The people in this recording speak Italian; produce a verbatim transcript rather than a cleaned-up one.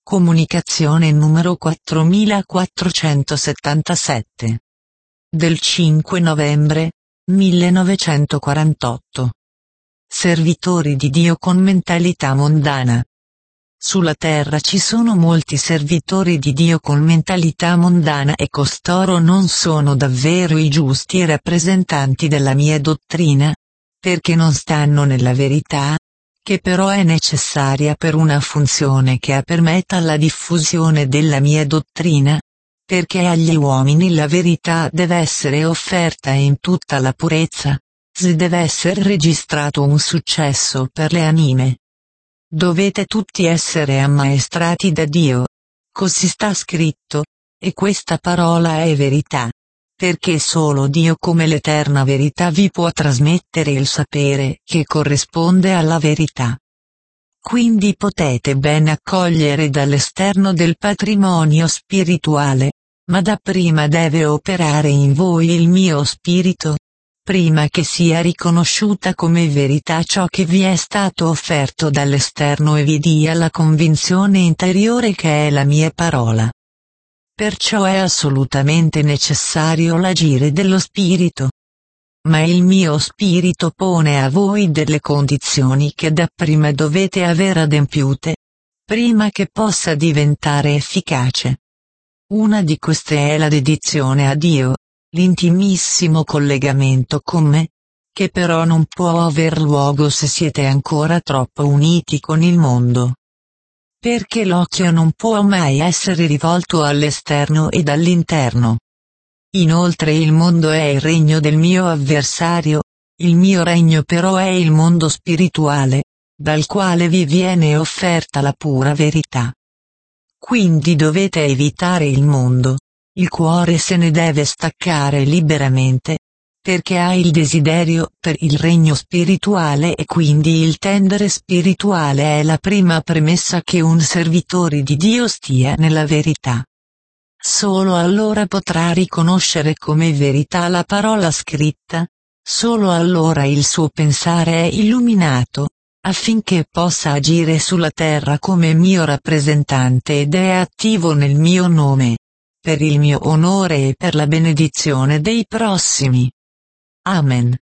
Comunicazione numero quattromilaquattrocentosettantasette. Del cinque novembre millenovecentoquarantotto. Servitori di Dio con mentalità mondana. Sulla terra ci sono molti servitori di Dio con mentalità mondana e costoro non sono davvero i giusti rappresentanti della mia dottrina, perché non stanno nella verità, che però è necessaria per una funzione che permetta la diffusione della mia dottrina, perché agli uomini la verità deve essere offerta in tutta la purezza, se deve essere registrato un successo per le anime. Dovete tutti essere ammaestrati da Dio. Così sta scritto, e questa parola è verità. Perché solo Dio come l'eterna verità vi può trasmettere il sapere che corrisponde alla verità. Quindi potete ben accogliere dall'esterno del patrimonio spirituale, ma dapprima deve operare in voi il mio spirito, prima che sia riconosciuta come verità ciò che vi è stato offerto dall'esterno e vi dia la convinzione interiore che è la mia parola. Perciò è assolutamente necessario l'agire dello spirito. Ma il mio spirito pone a voi delle condizioni che dapprima dovete aver adempiute, prima che possa diventare efficace. Una di queste è la dedizione a Dio, l'intimissimo collegamento con me, che però non può aver luogo se siete ancora troppo uniti con il mondo. Perché l'occhio non può mai essere rivolto all'esterno e dall'interno. Inoltre il mondo è il regno del mio avversario, il mio regno però è il mondo spirituale, dal quale vi viene offerta la pura verità. Quindi dovete evitare il mondo, il cuore se ne deve staccare liberamente, perché ha il desiderio per il regno spirituale e quindi il tendere spirituale è la prima premessa che un servitore di Dio stia nella verità. Solo allora potrà riconoscere come verità la parola scritta, solo allora il suo pensare è illuminato, affinché possa agire sulla terra come mio rappresentante ed è attivo nel mio nome, per il mio onore e per la benedizione dei prossimi. Amen.